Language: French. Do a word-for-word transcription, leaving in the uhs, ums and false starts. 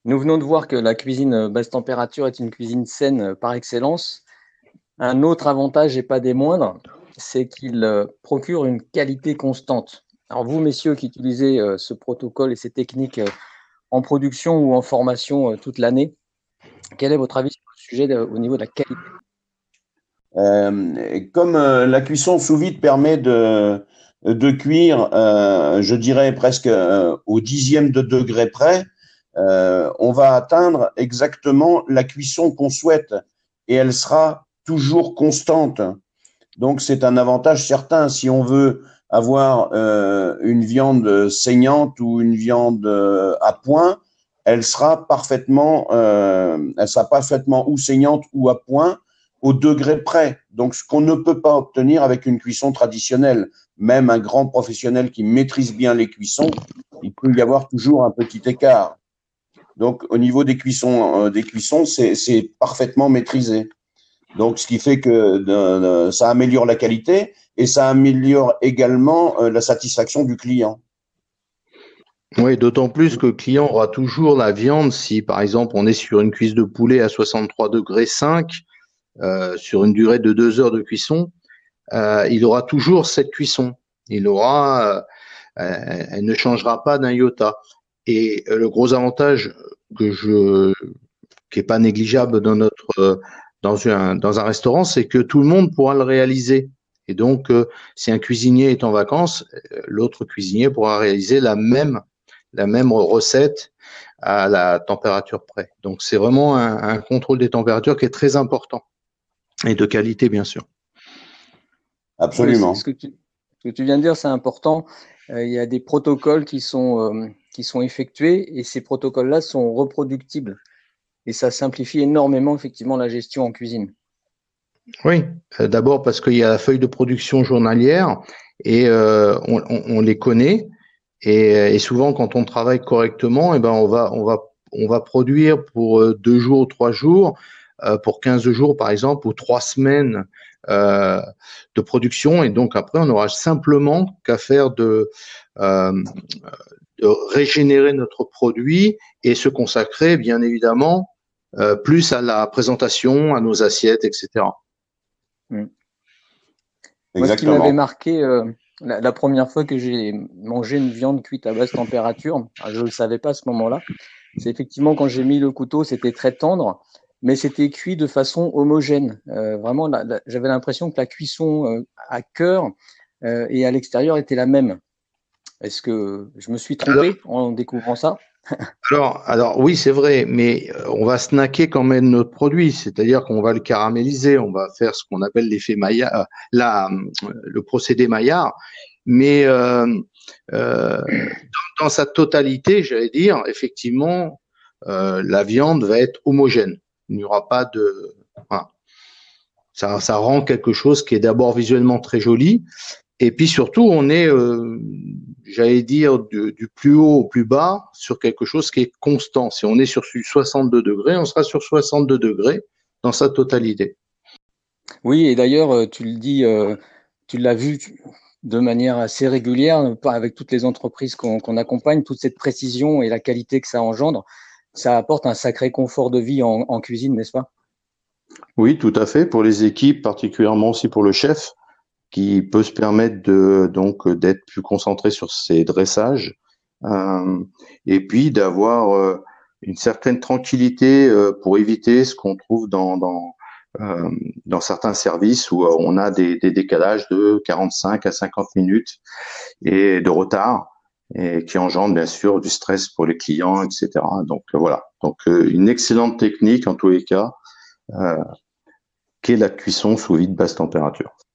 Nous venons de voir que la cuisine basse température est une cuisine saine par excellence. Un autre avantage, et pas des moindres, c'est qu'il euh, procure une qualité constante. Alors vous, messieurs, qui utilisez euh, ce protocole et ces techniques euh, en production ou en formation euh, toute l'année, quel est votre avis sur le sujet de- au niveau de la qualité? Euh, et comme euh, la cuisson sous vide permet de, de cuire, euh, je dirais presque euh, au dixième de degré près, euh, on va atteindre exactement la cuisson qu'on souhaite et elle sera toujours constante. Donc c'est un avantage certain si on veut avoir euh, une viande saignante ou une viande euh, à point, elle sera parfaitement, euh, elle sera parfaitement ou saignante ou à point au degré près. Donc ce qu'on ne peut pas obtenir avec une cuisson traditionnelle. Même un grand professionnel qui maîtrise bien les cuissons, il peut y avoir toujours un petit écart. Donc au niveau des cuissons, euh, des cuissons, c'est c'est parfaitement maîtrisé. Donc, ce qui fait que euh, ça améliore la qualité et ça améliore également euh, la satisfaction du client. Oui, d'autant plus que le client aura toujours la viande si, par exemple, on est sur une cuisse de poulet à soixante-trois degrés cinq, euh, sur une durée de deux heures de cuisson, euh, il aura toujours cette cuisson. Il aura, euh, elle ne changera pas d'un iota. Et euh, le gros avantage que je, qui est pas négligeable dans notre, euh, dans un, dans un restaurant, c'est que tout le monde pourra le réaliser. Et donc, euh, si un cuisinier est en vacances, euh, l'autre cuisinier pourra réaliser la même, la même recette à la température près. Donc, c'est vraiment un, un contrôle des températures qui est très important et de qualité, bien sûr. Oui, c'est- ce Absolument. que tu, ce que tu viens de dire, c'est important. Euh, il y a des protocoles qui sont, euh, qui sont effectués et ces protocoles-là sont reproductibles. Et ça simplifie énormément, effectivement, la gestion en cuisine. Oui, euh, d'abord parce qu'il y a la feuille de production journalière et euh, on, on- on les connaît et, et souvent quand on travaille correctement, eh ben on va on va on va produire pour euh, deux jours, trois jours, euh, pour quinze jours par exemple ou trois semaines euh, de production et donc après on aura simplement qu'à faire de, euh, de régénérer notre produit et se consacrer bien évidemment euh, plus à la présentation, à nos assiettes, et cetera. Mm. Moi, ce qui m'avait Exactement. marqué euh, la, la première fois que j'ai mangé une viande cuite à basse température, ah, je ne le savais pas à ce moment-là, c'est effectivement quand j'ai mis le couteau, c'était très tendre, mais c'était cuit de façon homogène. Euh, vraiment, la- la- j'avais l'impression que la cuisson euh, à cœur euh, et à l'extérieur était la même. Est-ce que je me suis trompé en découvrant ça? Alors, alors oui, c'est vrai, mais euh, on va snacker quand même notre produit, c'est-à-dire qu'on va le caraméliser, on va faire ce qu'on appelle l'effet Maillard, euh, la, euh, le procédé Maillard, mais euh, euh, dans, dans sa totalité, j'allais dire, effectivement, euh, la viande va être homogène. Il n'y aura pas de, voilà. Ça, ça rend quelque chose qui est d'abord visuellement très joli, et puis surtout, on est, euh, j'allais dire, du, du plus haut au plus bas sur quelque chose qui est constant. Si on est sur soixante-deux degrés, on sera sur soixante-deux degrés dans sa totalité. Oui, et d'ailleurs, euh, tu le dis, euh, tu l'as vu tu- de manière assez régulière, pas avec toutes les entreprises qu'on qu'on accompagne, toute cette précision et la qualité que ça engendre, ça apporte un sacré confort de vie en, en cuisine, n'est-ce pas? Oui, tout à fait. Pour les équipes, particulièrement aussi pour le chef, qui peut se permettre de donc d'être plus concentré sur ses dressages, euh, et puis d'avoir euh, une certaine tranquillité euh, pour éviter ce qu'on trouve dans dans euh, dans certains services où euh, on a des, des décalages de quarante-cinq à cinquante minutes et de retard et qui engendre bien sûr du stress pour les clients, et cetera. Donc euh, voilà. Donc euh, une excellente technique en tous les cas, euh, qui est la cuisson sous vide basse température.